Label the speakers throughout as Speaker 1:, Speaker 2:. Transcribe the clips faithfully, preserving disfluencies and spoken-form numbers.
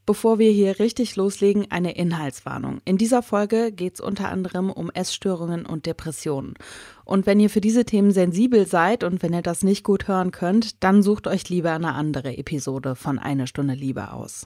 Speaker 1: Bevor wir hier richtig loslegen, eine Inhaltswarnung. In dieser Folge geht es unter anderem um Essstörungen und Depressionen. Und wenn ihr für diese Themen sensibel seid und wenn ihr das nicht gut hören könnt, dann sucht euch lieber eine andere Episode von Eine Stunde Liebe aus.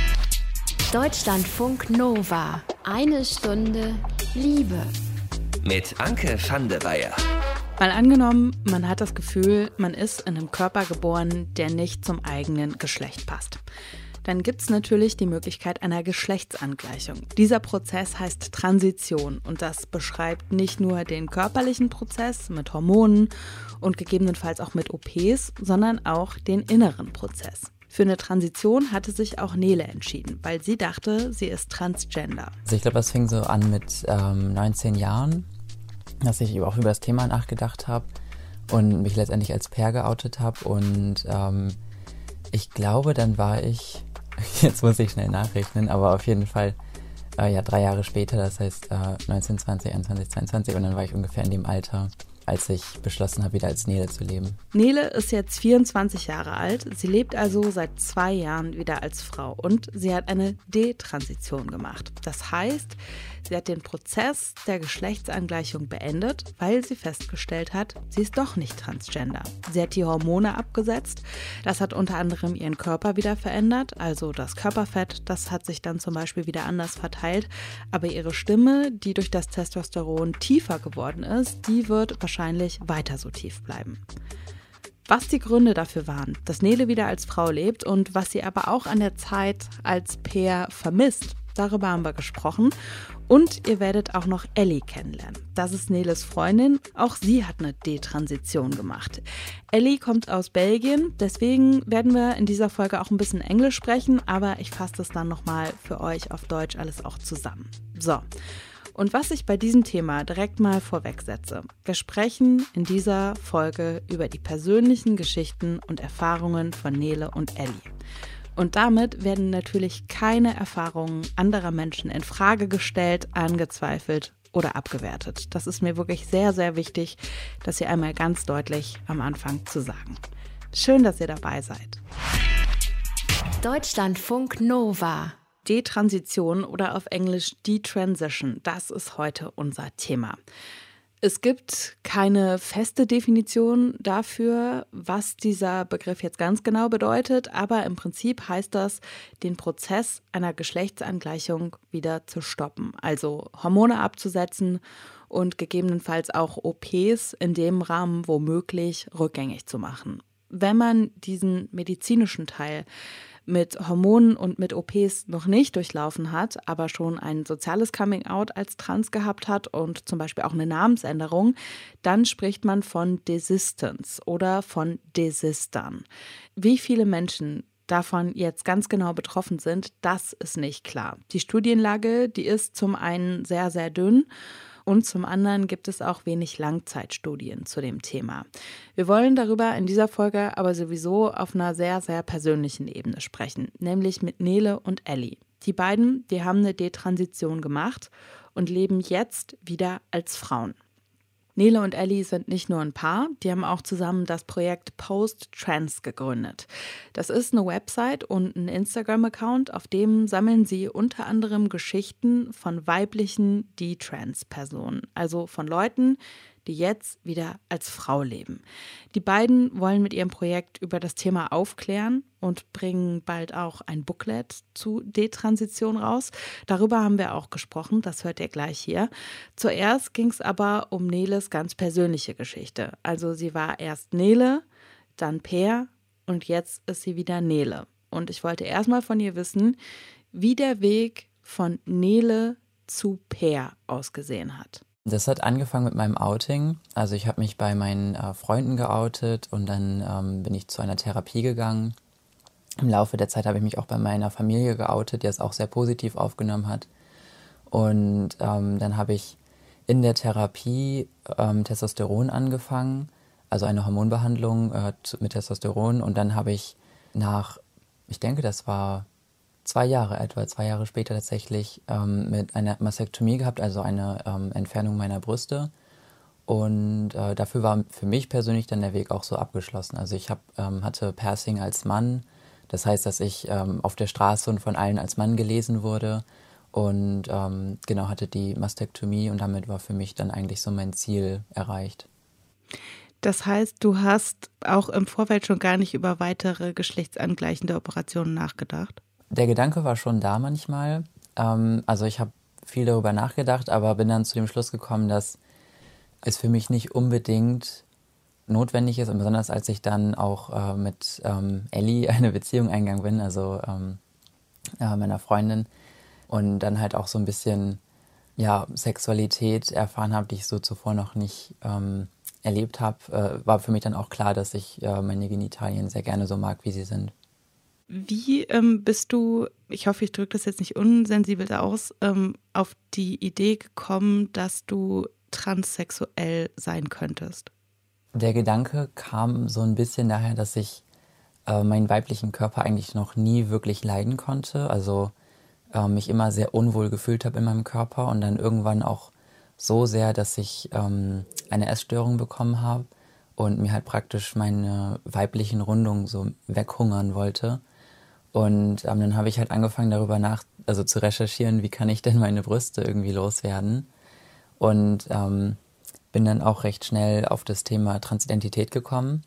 Speaker 2: Deutschlandfunk Nova. Eine Stunde Liebe.
Speaker 3: Mit Anke van der Weyer.
Speaker 1: Mal angenommen, man hat das Gefühl, man ist in einem Körper geboren, der nicht zum eigenen Geschlecht passt. Dann gibt es natürlich die Möglichkeit einer Geschlechtsangleichung. Dieser Prozess heißt Transition und das beschreibt nicht nur den körperlichen Prozess mit Hormonen und gegebenenfalls auch mit O Ps, sondern auch den inneren Prozess. Für eine Transition hatte sich auch Nele entschieden, weil sie dachte, sie ist transgender.
Speaker 4: Also ich glaube, das fing so an mit ähm, neunzehn Jahren, dass ich auch über das Thema nachgedacht habe und mich letztendlich als Pair geoutet habe. Und ähm, ich glaube, dann war ich, jetzt muss ich schnell nachrechnen, aber auf jeden Fall äh, ja drei Jahre später, das heißt äh, neunzehn, zwanzig, einundzwanzig, zweiundzwanzig, und dann war ich ungefähr in dem Alter, als ich beschlossen habe, wieder als Nele zu leben.
Speaker 1: Nele ist jetzt vierundzwanzig Jahre alt. Sie lebt also seit zwei Jahren wieder als Frau und sie hat eine Detransition gemacht. Das heißt, sie hat den Prozess der Geschlechtsangleichung beendet, weil sie festgestellt hat, sie ist doch nicht transgender. Sie hat die Hormone abgesetzt. Das hat unter anderem ihren Körper wieder verändert, also das Körperfett, das hat sich dann zum Beispiel wieder anders verteilt. Aber ihre Stimme, die durch das Testosteron tiefer geworden ist, die wird wahrscheinlich wahrscheinlich weiter so tief bleiben. Was die Gründe dafür waren, dass Nele wieder als Frau lebt und was sie aber auch an der Zeit als Pair vermisst, darüber haben wir gesprochen. Und ihr werdet auch noch Ellie kennenlernen. Das ist Neles Freundin. Auch sie hat eine Detransition gemacht. Ellie kommt aus Belgien, deswegen werden wir in dieser Folge auch ein bisschen Englisch sprechen, aber ich fasse das dann nochmal für euch auf Deutsch alles auch zusammen. So. Und was ich bei diesem Thema direkt mal vorwegsetze, wir sprechen in dieser Folge über die persönlichen Geschichten und Erfahrungen von Nele und Ellie. Und damit werden natürlich keine Erfahrungen anderer Menschen in Frage gestellt, angezweifelt oder abgewertet. Das ist mir wirklich sehr, sehr wichtig, das hier einmal ganz deutlich am Anfang zu sagen. Schön, dass ihr dabei seid.
Speaker 2: Deutschlandfunk Nova.
Speaker 1: Detransition oder auf Englisch Detransition, das ist heute unser Thema. Es gibt keine feste Definition dafür, was dieser Begriff jetzt ganz genau bedeutet, aber im Prinzip heißt das, den Prozess einer Geschlechtsangleichung wieder zu stoppen, also Hormone abzusetzen und gegebenenfalls auch O Ps in dem Rahmen womöglich rückgängig zu machen. Wenn man diesen medizinischen Teil mit Hormonen und mit O Ps noch nicht durchlaufen hat, aber schon ein soziales Coming-out als trans gehabt hat und zum Beispiel auch eine Namensänderung, dann spricht man von Desistance oder von Desistern. Wie viele Menschen davon jetzt ganz genau betroffen sind, das ist nicht klar. Die Studienlage, die ist zum einen sehr, sehr dünn. Und zum anderen gibt es auch wenig Langzeitstudien zu dem Thema. Wir wollen darüber in dieser Folge aber sowieso auf einer sehr, sehr persönlichen Ebene sprechen, nämlich mit Nele und Ellie. Die beiden, die haben eine Detransition gemacht und leben jetzt wieder als Frauen. Nele und Ellie sind nicht nur ein Paar, die haben auch zusammen das Projekt Post-Trans gegründet. Das ist eine Website und ein Instagram-Account, auf dem sammeln sie unter anderem Geschichten von weiblichen D-Trans-Personen, also von Leuten, die jetzt wieder als Frau leben. Die beiden wollen mit ihrem Projekt über das Thema aufklären und bringen bald auch ein Booklet zu Detransition raus. Darüber haben wir auch gesprochen, das hört ihr gleich hier. Zuerst ging es aber um Neles ganz persönliche Geschichte. Also sie war erst Nele, dann Pair und jetzt ist sie wieder Nele. Und ich wollte erstmal von ihr wissen, wie der Weg von Nele zu Pair ausgesehen hat.
Speaker 4: Das hat angefangen mit meinem Outing. Also ich habe mich bei meinen äh, Freunden geoutet und dann ähm, bin ich zu einer Therapie gegangen. Im Laufe der Zeit habe ich mich auch bei meiner Familie geoutet, die es auch sehr positiv aufgenommen hat. Und ähm, dann habe ich in der Therapie ähm, Testosteron angefangen, also eine Hormonbehandlung äh, mit Testosteron. Und dann habe ich nach, ich denke, das war zwei Jahre etwa, zwei Jahre später tatsächlich ähm, mit einer Mastektomie gehabt, also eine ähm, Entfernung meiner Brüste. Und äh, dafür war für mich persönlich dann der Weg auch so abgeschlossen. Also ich hab, ähm, hatte Piercing als Mann, Das heißt, dass ich ähm, auf der Straße und von allen als Mann gelesen wurde und ähm, genau hatte die Mastektomie und damit war für mich dann eigentlich so mein Ziel erreicht.
Speaker 1: Das heißt, du hast auch im Vorfeld schon gar nicht über weitere geschlechtsangleichende Operationen nachgedacht?
Speaker 4: Der Gedanke war schon da manchmal. Ähm, also ich habe viel darüber nachgedacht, aber bin dann zu dem Schluss gekommen, dass es für mich nicht unbedingt notwendig ist, und besonders als ich dann auch äh, mit ähm, Ellie eine Beziehung eingegangen bin, also ähm, äh, meiner Freundin, und dann halt auch so ein bisschen ja, Sexualität erfahren habe, die ich so zuvor noch nicht ähm, erlebt habe, äh, war für mich dann auch klar, dass ich äh, meine Genitalien sehr gerne so mag, wie sie sind.
Speaker 1: Wie ähm, bist du, ich hoffe, ich drücke das jetzt nicht unsensibel aus, ähm, auf die Idee gekommen, dass du transsexuell sein könntest?
Speaker 4: Der Gedanke kam so ein bisschen daher, dass ich äh, meinen weiblichen Körper eigentlich noch nie wirklich leiden konnte. Also äh, mich immer sehr unwohl gefühlt habe in meinem Körper und dann irgendwann auch so sehr, dass ich ähm, eine Essstörung bekommen habe und mir halt praktisch meine weiblichen Rundungen so weghungern wollte. Und ähm, dann habe ich halt angefangen darüber nach, also zu recherchieren, wie kann ich denn meine Brüste irgendwie loswerden. Und ähm, bin dann auch recht schnell auf das Thema Transidentität gekommen.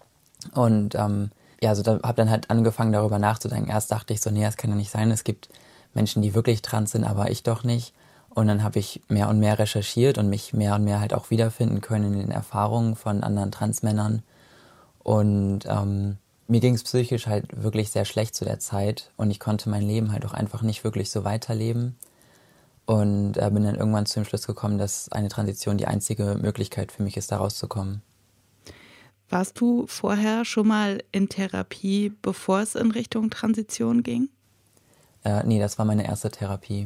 Speaker 4: Und ähm, ja, also da habe dann halt angefangen darüber nachzudenken. Erst dachte ich so, nee, das kann ja nicht sein. Es gibt Menschen, die wirklich trans sind, aber ich doch nicht. Und dann habe ich mehr und mehr recherchiert und mich mehr und mehr halt auch wiederfinden können in den Erfahrungen von anderen Transmännern. Und ähm, mir ging es psychisch halt wirklich sehr schlecht zu der Zeit. Und ich konnte mein Leben halt auch einfach nicht wirklich so weiterleben. Und äh, bin dann irgendwann zu dem Schluss gekommen, dass eine Transition die einzige Möglichkeit für mich ist, da rauszukommen.
Speaker 1: Warst du vorher schon mal in Therapie, bevor es in Richtung Transition ging?
Speaker 4: Äh, nee, das war meine erste Therapie.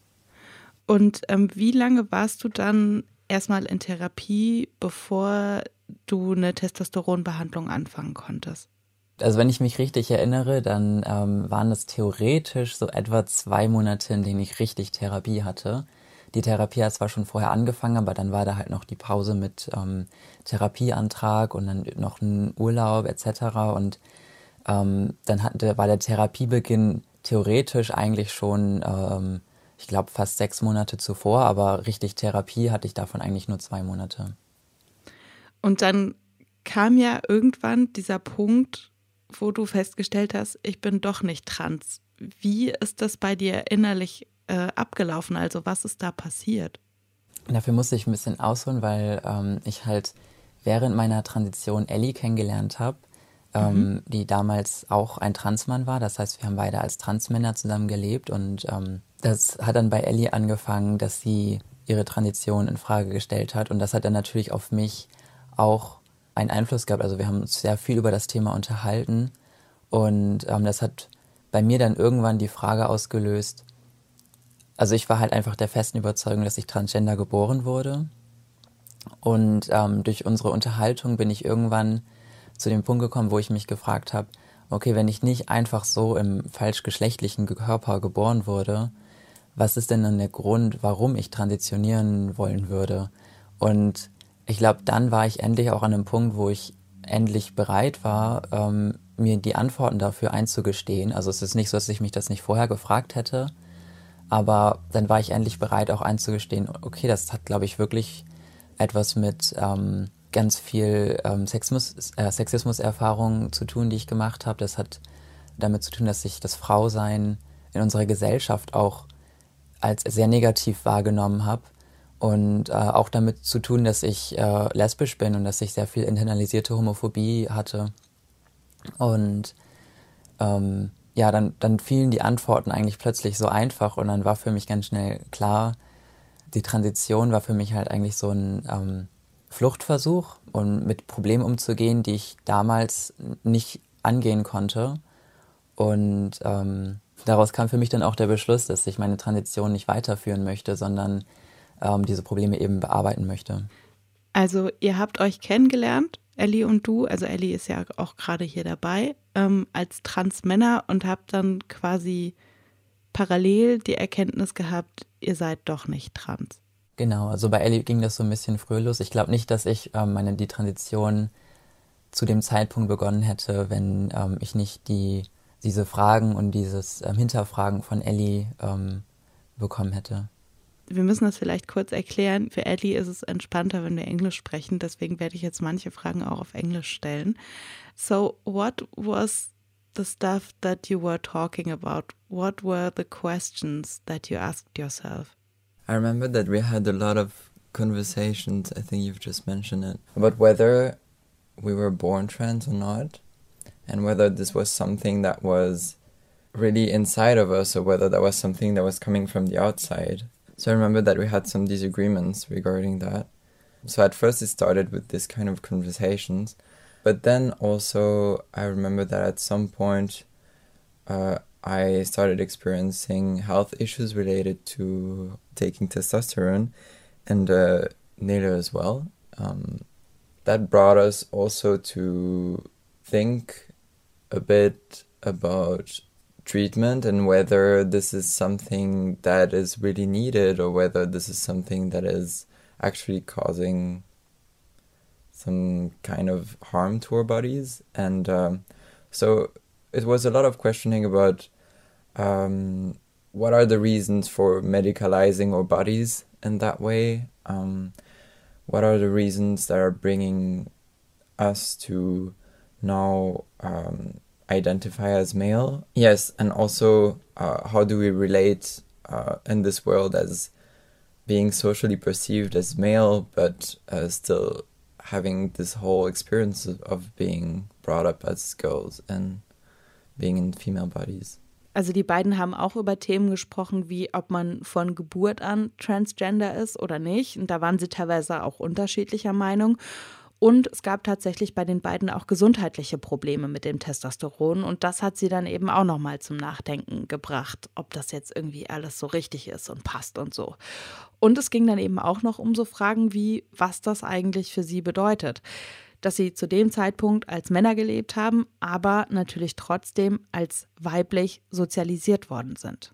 Speaker 1: Und ähm, wie lange warst du dann erstmal in Therapie, bevor du eine Testosteronbehandlung anfangen konntest?
Speaker 4: Also wenn ich mich richtig erinnere, dann ähm, waren es theoretisch so etwa zwei Monate, in denen ich richtig Therapie hatte. Die Therapie hat zwar schon vorher angefangen, aber dann war da halt noch die Pause mit ähm, Therapieantrag und dann noch ein Urlaub et cetera. Und ähm, dann hatte, war der Therapiebeginn theoretisch eigentlich schon, ähm, ich glaube, fast sechs Monate zuvor, aber richtig Therapie hatte ich davon eigentlich nur zwei Monate.
Speaker 1: Und dann kam ja irgendwann dieser Punkt, wo du festgestellt hast, ich bin doch nicht trans. Wie ist das bei dir innerlich äh, abgelaufen? Also was ist da passiert?
Speaker 4: Dafür musste ich ein bisschen ausholen, weil ähm, ich halt während meiner Transition Ellie kennengelernt habe, ähm, mhm. die damals auch ein Transmann war. Das heißt, wir haben beide als Transmänner zusammen gelebt und ähm, das hat dann bei Ellie angefangen, dass sie ihre Transition in Frage gestellt hat und das hat dann natürlich auf mich auch einen Einfluss gehabt. Also wir haben uns sehr viel über das Thema unterhalten und ähm, das hat bei mir dann irgendwann die Frage ausgelöst. Also ich war halt einfach der festen Überzeugung, dass ich transgender geboren wurde und ähm, durch unsere Unterhaltung bin ich irgendwann zu dem Punkt gekommen, wo ich mich gefragt habe, okay, wenn ich nicht einfach so im falschgeschlechtlichen Körper geboren wurde, was ist denn dann der Grund, warum ich transitionieren wollen würde? Und ich glaube, dann war ich endlich auch an einem Punkt, wo ich endlich bereit war, ähm, mir die Antworten dafür einzugestehen. Also es ist nicht so, dass ich mich das nicht vorher gefragt hätte, aber dann war ich endlich bereit, auch einzugestehen, okay, das hat, glaube ich, wirklich etwas mit ähm, ganz viel ähm, Sexismus, äh, Sexismus-Erfahrungen zu tun, die ich gemacht habe. Das hat damit zu tun, dass ich das Frausein in unserer Gesellschaft auch als sehr negativ wahrgenommen habe. Und äh, auch damit zu tun, dass ich äh, lesbisch bin und dass ich sehr viel internalisierte Homophobie hatte. Und ähm, ja, dann, dann fielen die Antworten eigentlich plötzlich so einfach und dann war für mich ganz schnell klar, die Transition war für mich halt eigentlich so ein ähm, Fluchtversuch und mit Problemen umzugehen, die ich damals nicht angehen konnte. Und ähm, daraus kam für mich dann auch der Beschluss, dass ich meine Transition nicht weiterführen möchte, sondern ähm, diese Probleme eben bearbeiten möchte.
Speaker 1: Also ihr habt euch kennengelernt, Ellie und du, also Ellie ist ja auch gerade hier dabei, ähm, als Transmänner und habt dann quasi parallel die Erkenntnis gehabt, ihr seid doch nicht trans.
Speaker 4: Genau, also bei Ellie ging das so ein bisschen früh los. Ich glaube nicht, dass ich ähm, meine die Transition zu dem Zeitpunkt begonnen hätte, wenn ähm, ich nicht die diese Fragen und dieses ähm, Hinterfragen von Ellie ähm, bekommen hätte.
Speaker 1: Wir müssen das vielleicht kurz erklären. Für Ellie ist es entspannter, wenn wir Englisch sprechen. Deswegen werde ich jetzt manche Fragen auch auf Englisch stellen. So, what was the stuff that you were talking about? What were the questions that you asked yourself?
Speaker 5: I remember that we had a lot of conversations, I think you've just mentioned it, about whether we were born trans or not, and whether this was something that was really inside of us or whether that was something that was coming from the outside. So I remember that we had some disagreements regarding that. So at first it started with this kind of conversations, but then also I remember that at some point uh, I started experiencing health issues related to taking testosterone, and uh, Nele as well. Um, that brought us also to think a bit about treatment and whether this is something that is really needed or whether this is something that is actually causing some kind of harm to our bodies. And um, so it was a lot of questioning about um, what are the reasons for medicalizing our bodies in that way. Um, what are the reasons that are bringing us to now um, identify as male? Yes, and also uh, how do we relate uh, in this world as being socially perceived as male, but uh, still having this whole experience of, of being brought up as girls and being in female bodies.
Speaker 1: Also die beiden haben auch über Themen gesprochen, wie ob man von Geburt an Transgender ist oder nicht. Und da waren sie teilweise auch unterschiedlicher Meinung. Und es gab tatsächlich bei den beiden auch gesundheitliche Probleme mit dem Testosteron. Und das hat sie dann eben auch nochmal zum Nachdenken gebracht, ob das jetzt irgendwie alles so richtig ist und passt und so. Und es ging dann eben auch noch um so Fragen wie, was das eigentlich für sie bedeutet. Dass sie zu dem Zeitpunkt als Männer gelebt haben, aber natürlich trotzdem als weiblich sozialisiert worden sind.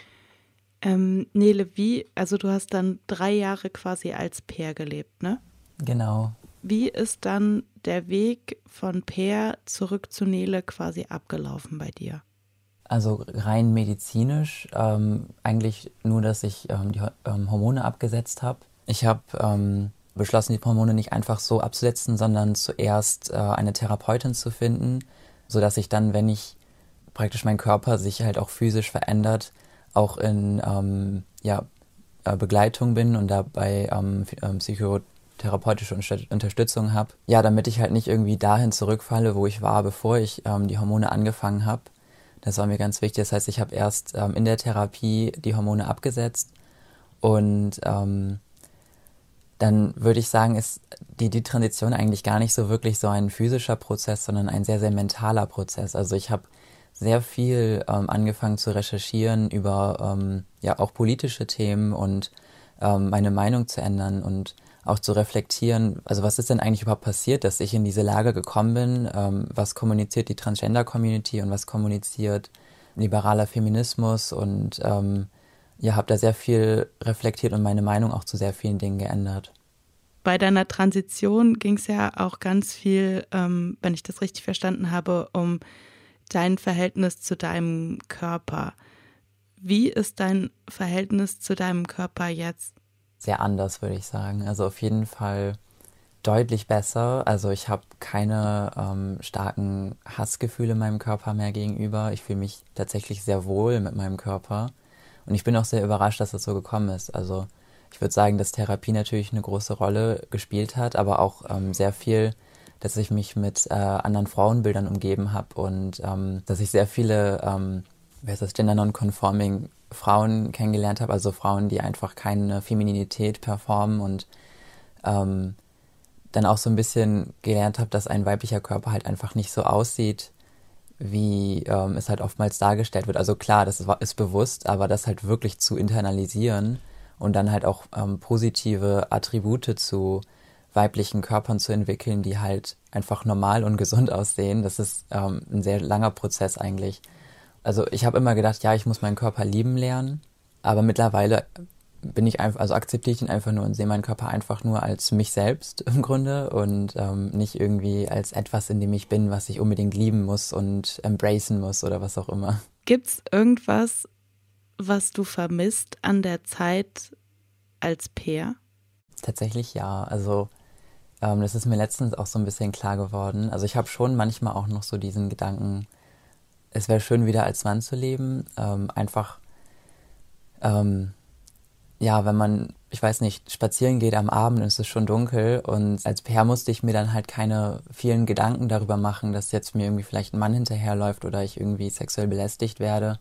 Speaker 1: Ähm, Nele, wie, also du hast dann drei Jahre quasi als Peer gelebt, ne?
Speaker 4: Genau.
Speaker 1: Wie ist dann der Weg von Peer zurück zu Nele quasi abgelaufen bei dir?
Speaker 4: Also rein medizinisch ähm, eigentlich nur, dass ich ähm, die ähm, Hormone abgesetzt habe. Ich habe ähm, beschlossen, die Hormone nicht einfach so abzusetzen, sondern zuerst äh, eine Therapeutin zu finden, sodass ich dann, wenn ich praktisch mein Körper sich halt auch physisch verändert, auch in ähm, ja, äh, Begleitung bin und dabei ähm, äh, psychotherapeutische Unterstützung habe. Ja, damit ich halt nicht irgendwie dahin zurückfalle, wo ich war, bevor ich ähm, die Hormone angefangen habe. Das war mir ganz wichtig. Das heißt, ich habe erst ähm, in der Therapie die Hormone abgesetzt und ähm, dann würde ich sagen, ist die, die Transition eigentlich gar nicht so wirklich so ein physischer Prozess, sondern ein sehr, sehr mentaler Prozess. Also ich habe sehr viel ähm, angefangen zu recherchieren über ähm, ja auch politische Themen und ähm, meine Meinung zu ändern und auch zu reflektieren, also was ist denn eigentlich überhaupt passiert, dass ich in diese Lage gekommen bin, ähm, was kommuniziert die Transgender-Community und was kommuniziert liberaler Feminismus und ähm, ja, habe da sehr viel reflektiert und meine Meinung auch zu sehr vielen Dingen geändert.
Speaker 1: Bei deiner Transition ging es ja auch ganz viel, ähm, wenn ich das richtig verstanden habe, um dein Verhältnis zu deinem Körper. Wie ist dein Verhältnis zu deinem Körper jetzt?
Speaker 4: Sehr anders, würde ich sagen. Also auf jeden Fall deutlich besser. Also ich habe keine ähm, starken Hassgefühle meinem Körper mehr gegenüber. Ich fühle mich tatsächlich sehr wohl mit meinem Körper. Und ich bin auch sehr überrascht, dass das so gekommen ist. Also ich würde sagen, dass Therapie natürlich eine große Rolle gespielt hat, aber auch ähm, sehr viel, dass ich mich mit äh, anderen Frauenbildern umgeben habe und ähm, dass ich sehr viele, ähm, wie heißt das, Gender Non-Conforming Frauen kennengelernt habe, also Frauen, die einfach keine Femininität performen und ähm, dann auch so ein bisschen gelernt habe, dass ein weiblicher Körper halt einfach nicht so aussieht, wie ähm, es halt oftmals dargestellt wird. Also klar, das ist, ist bewusst, aber das halt wirklich zu internalisieren und dann halt auch ähm, positive Attribute zu weiblichen Körpern zu entwickeln, die halt einfach normal und gesund aussehen, das ist ähm, ein sehr langer Prozess eigentlich. Also ich habe immer gedacht, ja, ich muss meinen Körper lieben lernen, aber mittlerweile bin ich einfach, also akzeptiere ich ihn einfach nur und sehe meinen Körper einfach nur als mich selbst im Grunde und ähm, nicht irgendwie als etwas, in dem ich bin, was ich unbedingt lieben muss und embracen muss oder was auch immer.
Speaker 1: Gibt's irgendwas, was du vermisst an der Zeit als Peer?
Speaker 4: Tatsächlich ja, also ähm, das ist mir letztens auch so ein bisschen klar geworden. Also ich habe schon manchmal auch noch so diesen Gedanken, es wäre schön, wieder als Mann zu leben, ähm, einfach ähm, ja, wenn man, ich weiß nicht, spazieren geht am Abend und es ist schon dunkel und als Pair musste ich mir dann halt keine vielen Gedanken darüber machen, dass jetzt mir irgendwie vielleicht ein Mann hinterherläuft oder ich irgendwie sexuell belästigt werde.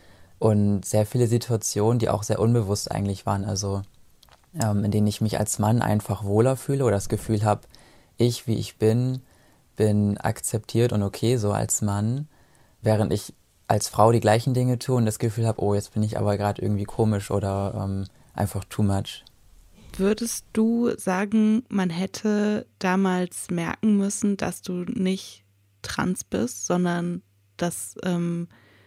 Speaker 4: Und sehr viele Situationen, die auch sehr unbewusst eigentlich waren, also ähm, in denen ich mich als Mann einfach wohler fühle oder das Gefühl habe, ich, wie ich bin, bin akzeptiert und okay so als Mann, während ich als Frau die gleichen Dinge tue und das Gefühl habe, oh, jetzt bin ich aber gerade irgendwie komisch oder ähm, einfach too much.
Speaker 1: Würdest du sagen, man hätte damals merken müssen, dass du nicht trans bist, sondern dass ähm,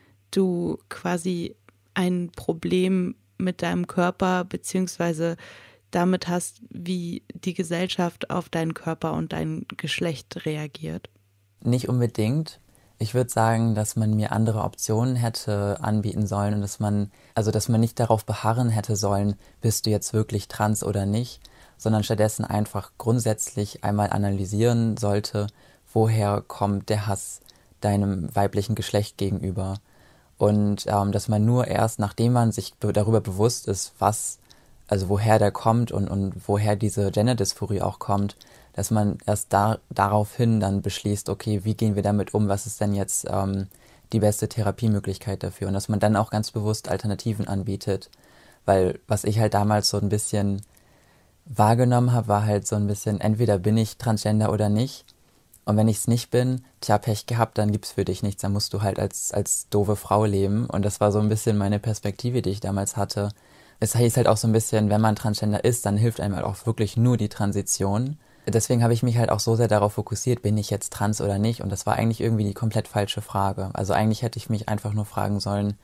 Speaker 1: du quasi ein Problem mit deinem Körper beziehungsweise damit hast, wie die Gesellschaft auf deinen Körper und dein Geschlecht reagiert?
Speaker 4: Nicht unbedingt. Ich würde sagen, dass man mir andere Optionen hätte anbieten sollen und dass man, also dass man nicht darauf beharren hätte sollen, bist du jetzt wirklich trans oder nicht, sondern stattdessen einfach grundsätzlich einmal analysieren sollte, woher kommt der Hass deinem weiblichen Geschlecht gegenüber. Und ähm, dass man nur erst, nachdem man sich be- darüber bewusst ist, was, also woher der kommt und, und woher diese Gender-Dysphorie auch kommt, dass man erst da, daraufhin dann beschließt, okay, wie gehen wir damit um, was ist denn jetzt ähm, die beste Therapiemöglichkeit dafür und dass man dann auch ganz bewusst Alternativen anbietet, weil was ich halt damals so ein bisschen wahrgenommen habe, war halt so ein bisschen, entweder bin ich Transgender oder nicht und wenn ich es nicht bin, tja, Pech gehabt, dann gibt's für dich nichts, dann musst du halt als, als doofe Frau leben und das war so ein bisschen meine Perspektive, die ich damals hatte. Es hieß halt auch so ein bisschen, wenn man Transgender ist, dann hilft einem halt auch wirklich nur die Transition. Deswegen habe ich mich halt auch so sehr darauf fokussiert, bin ich jetzt trans oder nicht? Und das war eigentlich irgendwie die komplett falsche Frage. Also eigentlich hätte ich mich einfach nur fragen sollen,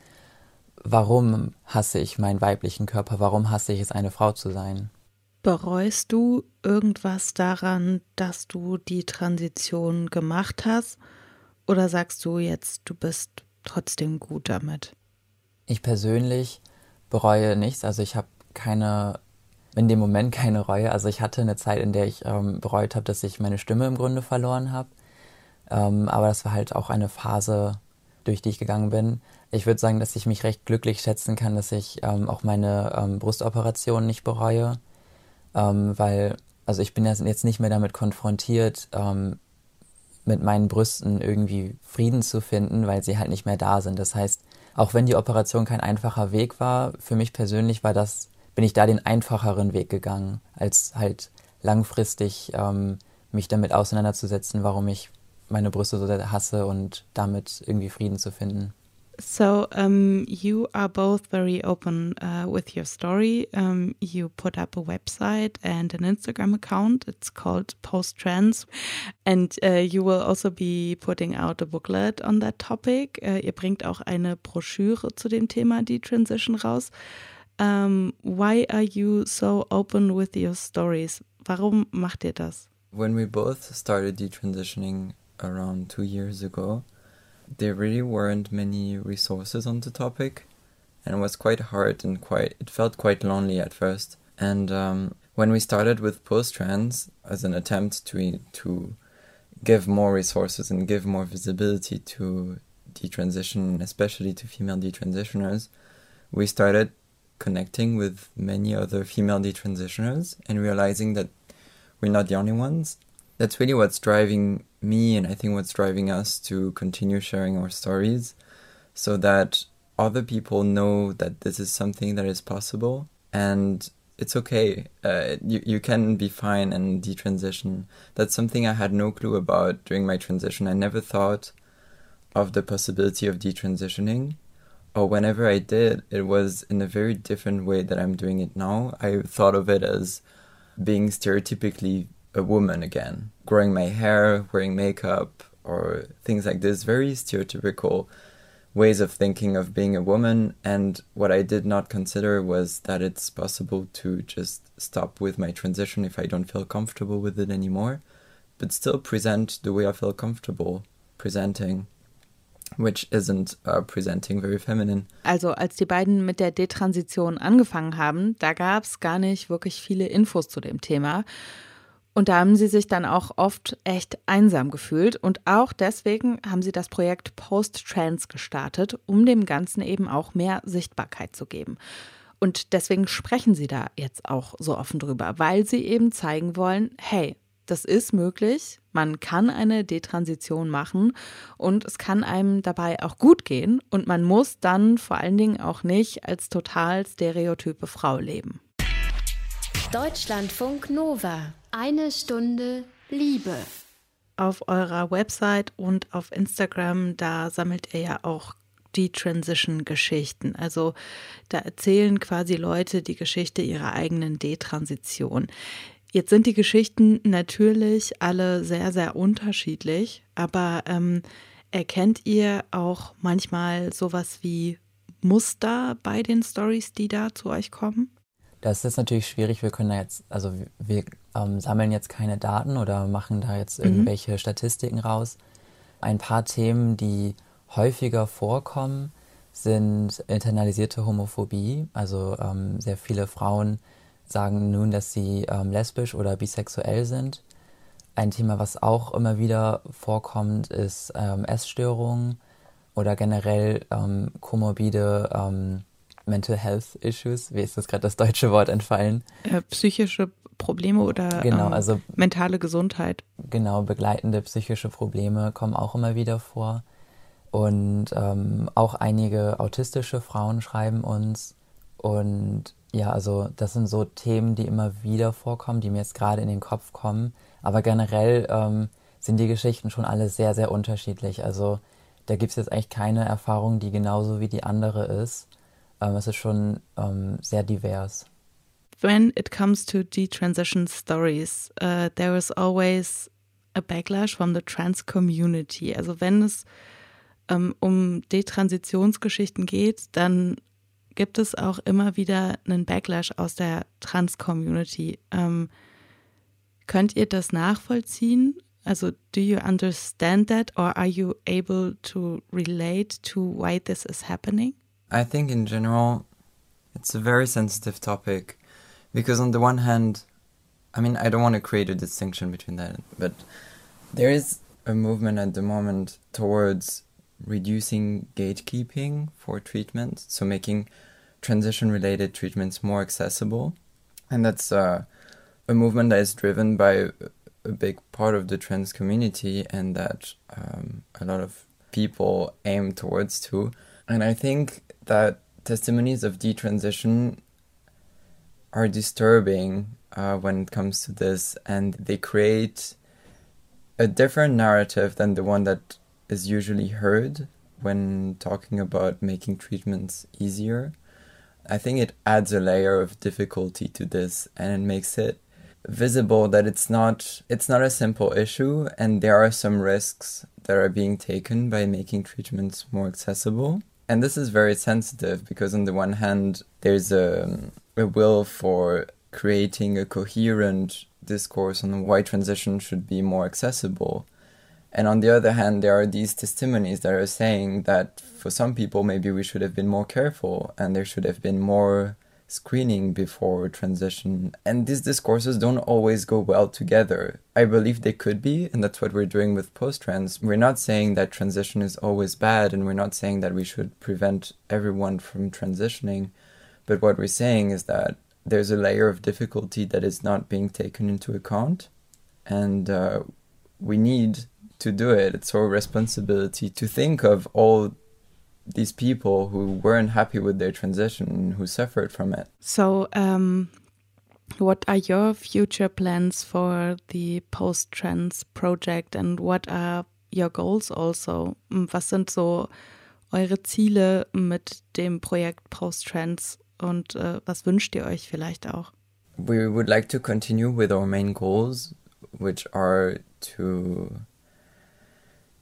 Speaker 4: warum hasse ich meinen weiblichen Körper? Warum hasse ich es, eine Frau zu sein?
Speaker 1: Bereust du irgendwas daran, dass du die Transition gemacht hast? Oder sagst du jetzt, du bist trotzdem gut damit?
Speaker 4: Ich persönlich bereue nichts. Also ich habe keine... in dem Moment keine Reue. Also ich hatte eine Zeit, in der ich ähm, bereut habe, dass ich meine Stimme im Grunde verloren habe. Ähm, aber das war halt auch eine Phase, durch die ich gegangen bin. Ich würde sagen, dass ich mich recht glücklich schätzen kann, dass ich ähm, auch meine ähm, Brustoperation nicht bereue. Ähm, weil, also ich bin jetzt nicht mehr damit konfrontiert, ähm, mit meinen Brüsten irgendwie Frieden zu finden, weil sie halt nicht mehr da sind. Das heißt, auch wenn die Operation kein einfacher Weg war, für mich persönlich war das bin ich da den einfacheren Weg gegangen, als halt langfristig ähm, mich damit auseinanderzusetzen, warum ich meine Brüste so sehr hasse und damit irgendwie Frieden zu finden.
Speaker 1: So, um, you are both very open uh, with your story. Um, you put up a website and an Instagram account. It's called Post Trans. And uh, you will also be putting out a booklet on that topic. Uh, ihr bringt auch eine Broschüre zu dem Thema Detransition raus. Um, why are you so open with your stories? Warum macht ihr das?
Speaker 5: When we both started detransitioning around two years ago, there really weren't many resources on the topic, and it was quite hard and quite it felt quite lonely at first. And um, when we started with post-trans as an attempt to to give more resources and give more visibility to detransition, especially to female detransitioners, we started connecting with many other female detransitioners and realizing that we're not the only ones. That's really what's driving me, and I think what's driving us to continue sharing our stories, so that other people know that this is something that is possible and it's okay. Uh, you, you can be fine and detransition. That's something I had no clue about during my transition. I never thought of the possibility of detransitioning. Or whenever I did, it was in a very different way that I'm doing it now. I thought of it as being stereotypically a woman again. Growing my hair, wearing makeup, or things like this. Very stereotypical ways of thinking of being a woman. And what I did not consider was that it's possible to just stop with my transition if I don't feel comfortable with it anymore, but still present the way I feel comfortable presenting, which isn't uh, presenting very feminine.
Speaker 1: Also als die beiden mit der Detransition angefangen haben, da gab es gar nicht wirklich viele Infos zu dem Thema. Und da haben sie sich dann auch oft echt einsam gefühlt. Und auch deswegen haben sie das Projekt Post-Trans gestartet, um dem Ganzen eben auch mehr Sichtbarkeit zu geben. Und deswegen sprechen sie da jetzt auch so offen drüber, weil sie eben zeigen wollen, hey, das ist möglich, man kann eine Detransition machen und es kann einem dabei auch gut gehen und man muss dann vor allen Dingen auch nicht als total stereotype Frau leben.
Speaker 2: Deutschlandfunk Nova. Eine Stunde Liebe.
Speaker 1: Auf eurer Website und auf Instagram, da sammelt ihr ja auch Detransition-Geschichten. Also da erzählen quasi Leute die Geschichte ihrer eigenen Detransition. Jetzt sind die Geschichten natürlich alle sehr, sehr unterschiedlich, aber ähm, erkennt ihr auch manchmal sowas wie Muster bei den Storys, die da zu euch kommen?
Speaker 4: Das ist natürlich schwierig. Wir können da jetzt, also wir, wir ähm, sammeln jetzt keine Daten oder machen da jetzt irgendwelche mhm. Statistiken raus. Ein paar Themen, die häufiger vorkommen, sind internalisierte Homophobie. Also ähm, sehr viele Frauen sagen nun, dass sie ähm, lesbisch oder bisexuell sind. Ein Thema, was auch immer wieder vorkommt, ist ähm, Essstörungen oder generell ähm, komorbide ähm, Mental Health Issues. Wie ist das gerade das deutsche Wort entfallen?
Speaker 1: Äh, psychische Probleme oder
Speaker 4: genau,
Speaker 1: ähm,
Speaker 4: also,
Speaker 1: mentale Gesundheit.
Speaker 4: Genau, begleitende psychische Probleme kommen auch immer wieder vor. Und ähm, auch einige autistische Frauen schreiben uns. Und ja, also das sind so Themen, die immer wieder vorkommen, die mir jetzt gerade in den Kopf kommen. Aber generell ähm, sind die Geschichten schon alle sehr, sehr unterschiedlich. Also da gibt es jetzt eigentlich keine Erfahrung, die genauso wie die andere ist. Ähm, es ist schon ähm, sehr divers.
Speaker 1: When it comes to detransition stories, uh, there is always a backlash from the trans community. Also wenn es ähm, um Detransitionsgeschichten geht, dann gibt es auch immer wieder einen Backlash aus der Trans-Community. Ähm, könnt ihr das nachvollziehen? Also, do you understand that or are you able to relate to why this is happening?
Speaker 5: I think in general, it's a very sensitive topic because on the one hand, I mean, I don't want to create a distinction between that, but there is a movement at the moment towards reducing gatekeeping for treatment, so making transition-related treatments more accessible. And that's uh, a movement that is driven by a big part of the trans community and that um, a lot of people aim towards too. And I think that testimonies of detransition are disturbing uh, when it comes to this, and they create a different narrative than the one that is usually heard when talking about making treatments easier. I think it adds a layer of difficulty to this, and it makes it visible that it's not it's not a simple issue, and there are some risks that are being taken by making treatments more accessible. And this is very sensitive because on the one hand, there's a, a will for creating a coherent discourse on why transition should be more accessible. And on the other hand, there are these testimonies that are saying that for some people, maybe we should have been more careful and there should have been more screening before transition. And these discourses don't always go well together. I believe they could be, and that's what we're doing with post-trans. We're not saying that transition is always bad, and we're not saying that we should prevent everyone from transitioning. But what we're saying is that there's a layer of difficulty that is not being taken into account, and uh, we need to do it. It's our responsibility to think of all these people who weren't happy with their transition, who suffered from it.
Speaker 1: So, um, what are your future plans for the Post-Trans project and what are your goals also? Was sind so eure Ziele mit dem Projekt Post-Trans und uh, was wünscht ihr euch vielleicht auch?
Speaker 5: We would like to continue with our main goals, which are to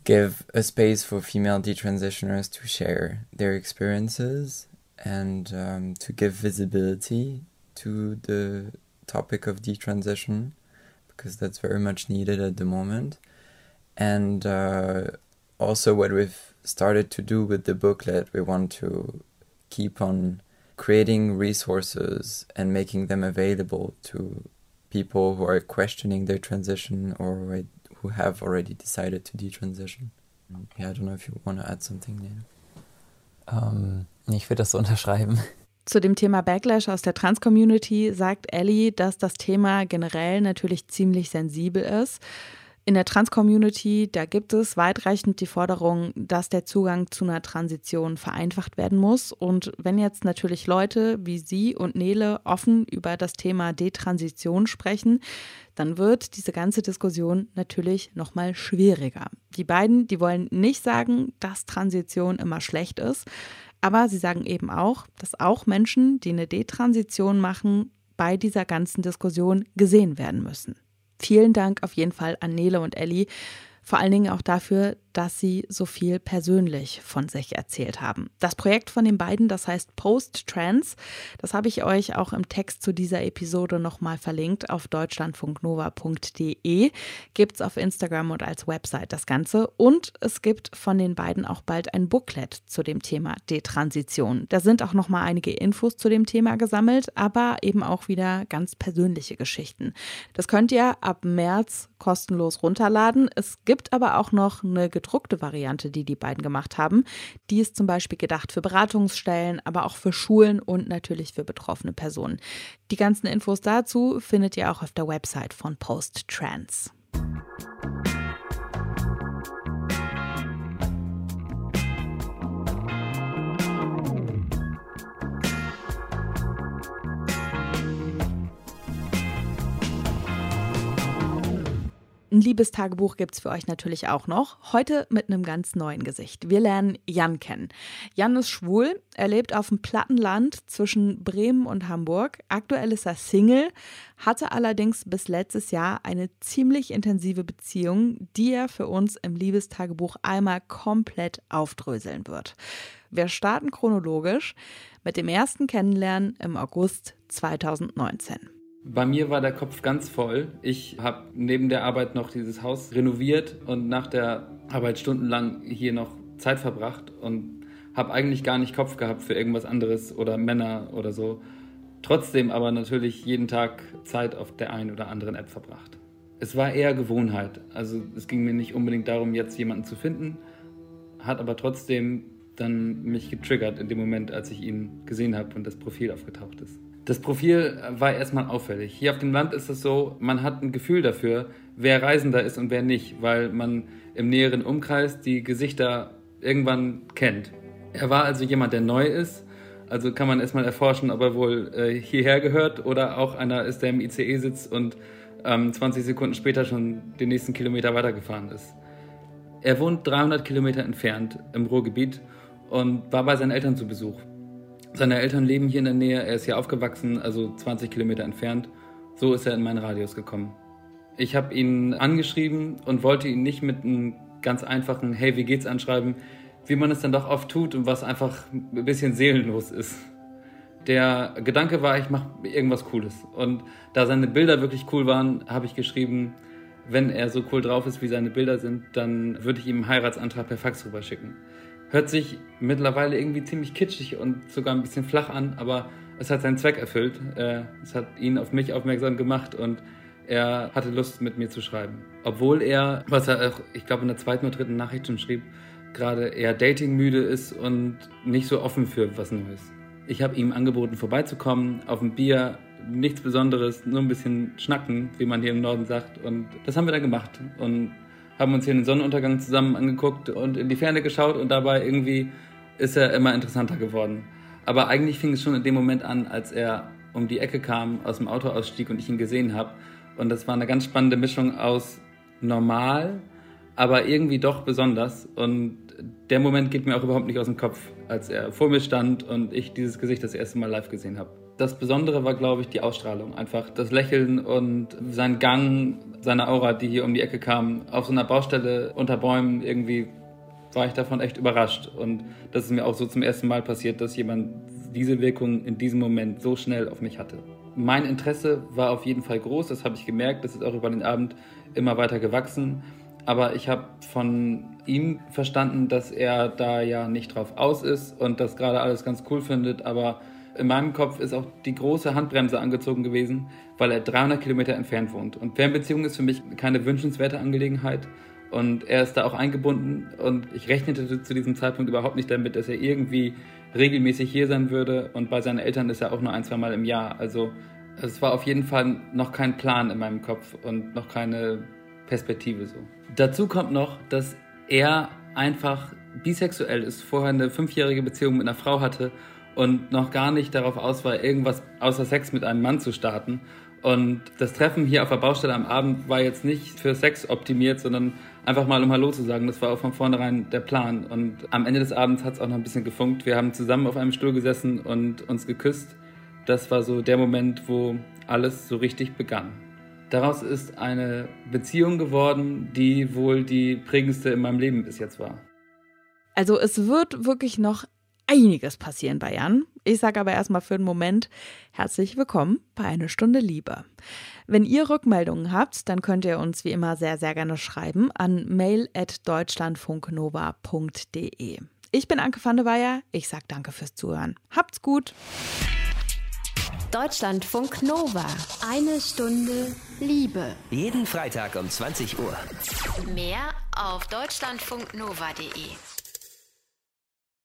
Speaker 5: give a space for female detransitioners to share their experiences and um, to give visibility to the topic of detransition, because that's very much needed at the moment. And uh, also what we've started to do with the booklet, we want to keep on creating resources and making them available to people who are questioning their transition or who have already decided to detransition. Yeah, I don't know if you want to add something there.
Speaker 4: Um, ich würde das so unterschreiben.
Speaker 1: Zu dem Thema Backlash aus der Trans-Community sagt Ellie, dass das Thema generell natürlich ziemlich sensibel ist. In der Trans-Community, da gibt es weitreichend die Forderung, dass der Zugang zu einer Transition vereinfacht werden muss. Und wenn jetzt natürlich Leute wie Sie und Nele offen über das Thema Detransition sprechen, dann wird diese ganze Diskussion natürlich nochmal schwieriger. Die beiden, die wollen nicht sagen, dass Transition immer schlecht ist, aber sie sagen eben auch, dass auch Menschen, die eine Detransition machen, bei dieser ganzen Diskussion gesehen werden müssen. Vielen Dank auf jeden Fall an Nele und Ellie, vor allen Dingen auch dafür, dass sie so viel persönlich von sich erzählt haben. Das Projekt von den beiden, das heißt Post-Trans, das habe ich euch auch im Text zu dieser Episode nochmal verlinkt auf deutschlandfunknova punkt de. Gibt es auf Instagram und als Website das Ganze. Und es gibt von den beiden auch bald ein Booklet zu dem Thema Detransition. Da sind auch nochmal einige Infos zu dem Thema gesammelt, aber eben auch wieder ganz persönliche Geschichten. Das könnt ihr ab März kostenlos runterladen. Es gibt aber auch noch eine gedruckte Variante, die die beiden gemacht haben. Die ist zum Beispiel gedacht für Beratungsstellen, aber auch für Schulen und natürlich für betroffene Personen. Die ganzen Infos dazu findet ihr auch auf der Website von Post-Trans. Ein Liebestagebuch gibt es für euch natürlich auch noch. Heute mit einem ganz neuen Gesicht. Wir lernen Jan kennen. Jan ist schwul, er lebt auf dem Plattenland zwischen Bremen und Hamburg. Aktuell ist er Single, hatte allerdings bis letztes Jahr eine ziemlich intensive Beziehung, die er für uns im Liebestagebuch einmal komplett aufdröseln wird. Wir starten chronologisch mit dem ersten Kennenlernen im August zweitausendneunzehn.
Speaker 6: Bei mir war der Kopf ganz voll. Ich habe neben der Arbeit noch dieses Haus renoviert und nach der Arbeit stundenlang hier noch Zeit verbracht und habe eigentlich gar nicht Kopf gehabt für irgendwas anderes oder Männer oder so. Trotzdem aber natürlich jeden Tag Zeit auf der einen oder anderen App verbracht. Es war eher Gewohnheit. Also es ging mir nicht unbedingt darum, jetzt jemanden zu finden, hat aber trotzdem dann mich getriggert in dem Moment, als ich ihn gesehen habe und das Profil aufgetaucht ist. Das Profil war erstmal auffällig. Hier auf dem Land ist es so, man hat ein Gefühl dafür, wer Reisender ist und wer nicht, weil man im näheren Umkreis die Gesichter irgendwann kennt. Er war also jemand, der neu ist, also kann man erstmal erforschen, ob er wohl äh, hierher gehört oder auch einer ist, der im I C E sitzt und ähm, zwanzig Sekunden später schon den nächsten Kilometer weitergefahren ist. Er wohnt dreihundert Kilometer entfernt im Ruhrgebiet und war bei seinen Eltern zu Besuch. Seine Eltern leben hier in der Nähe, er ist hier aufgewachsen, also zwanzig Kilometer entfernt. So ist er in meinen Radius gekommen. Ich habe ihn angeschrieben und wollte ihn nicht mit einem ganz einfachen Hey, wie geht's anschreiben, wie man es dann doch oft tut und was einfach ein bisschen seelenlos ist. Der Gedanke war, ich mache irgendwas Cooles. Und da seine Bilder wirklich cool waren, habe ich geschrieben, wenn er so cool drauf ist, wie seine Bilder sind, dann würde ich ihm einen Heiratsantrag per Fax rüberschicken. Hört sich mittlerweile irgendwie ziemlich kitschig und sogar ein bisschen flach an, aber es hat seinen Zweck erfüllt. Es hat ihn auf mich aufmerksam gemacht und er hatte Lust, mit mir zu schreiben. Obwohl er, was er auch, ich glaube in der zweiten oder dritten Nachricht schon schrieb, gerade eher datingmüde ist und nicht so offen für was Neues. Ich habe ihm angeboten, vorbeizukommen, auf ein Bier, nichts Besonderes, nur ein bisschen schnacken, wie man hier im Norden sagt. Und das haben wir dann gemacht und haben uns hier den Sonnenuntergang zusammen angeguckt und in die Ferne geschaut und dabei irgendwie ist er immer interessanter geworden. Aber eigentlich fing es schon in dem Moment an, als er um die Ecke kam, aus dem Auto ausstieg und ich ihn gesehen habe. Und das war eine ganz spannende Mischung aus normal, aber irgendwie doch besonders. Und der Moment geht mir auch überhaupt nicht aus dem Kopf, als er vor mir stand und ich dieses Gesicht das erste Mal live gesehen habe. Das Besondere war, glaube ich, die Ausstrahlung. Einfach das Lächeln und sein Gang, seine Aura, die hier um die Ecke kam. Auf so einer Baustelle unter Bäumen irgendwie war ich davon echt überrascht. Und das ist mir auch so zum ersten Mal passiert, dass jemand diese Wirkung in diesem Moment so schnell auf mich hatte. Mein Interesse war auf jeden Fall groß, das habe ich gemerkt. Das ist auch über den Abend immer weiter gewachsen. Aber ich habe von ihm verstanden, dass er da ja nicht drauf aus ist und das gerade alles ganz cool findet. Aber in meinem Kopf ist auch die große Handbremse angezogen gewesen, weil er dreihundert Kilometer entfernt wohnt. Und Fernbeziehung ist für mich keine wünschenswerte Angelegenheit. Und er ist da auch eingebunden. Und ich rechnete zu diesem Zeitpunkt überhaupt nicht damit, dass er irgendwie regelmäßig hier sein würde. Und bei seinen Eltern ist er auch nur ein, zwei Mal im Jahr. Also es war auf jeden Fall noch kein Plan in meinem Kopf und noch keine Perspektive so. Dazu kommt noch, dass er einfach bisexuell ist, vorher eine fünfjährige Beziehung mit einer Frau hatte und noch gar nicht darauf aus war, irgendwas außer Sex mit einem Mann zu starten. Und das Treffen hier auf der Baustelle am Abend war jetzt nicht für Sex optimiert, sondern einfach mal um Hallo zu sagen. Das war auch von vornherein der Plan. Und am Ende des Abends hat es auch noch ein bisschen gefunkt. Wir haben zusammen auf einem Stuhl gesessen und uns geküsst. Das war so der Moment, wo alles so richtig begann. Daraus ist eine Beziehung geworden, die wohl die prägendste in meinem Leben bis jetzt war.
Speaker 1: Also es wird wirklich noch einiges passieren bei Jan. Ich sage aber erstmal für den Moment herzlich willkommen bei Eine Stunde Liebe. Wenn ihr Rückmeldungen habt, dann könnt ihr uns wie immer sehr, sehr gerne schreiben an mail at deutschlandfunknova punkt de. Ich bin Anke van der Weyer. Ich sage danke fürs Zuhören. Habt's gut.
Speaker 2: Deutschlandfunk Nova. Eine Stunde Liebe.
Speaker 3: Jeden Freitag um zwanzig Uhr.
Speaker 2: Mehr auf deutschlandfunknova punkt de.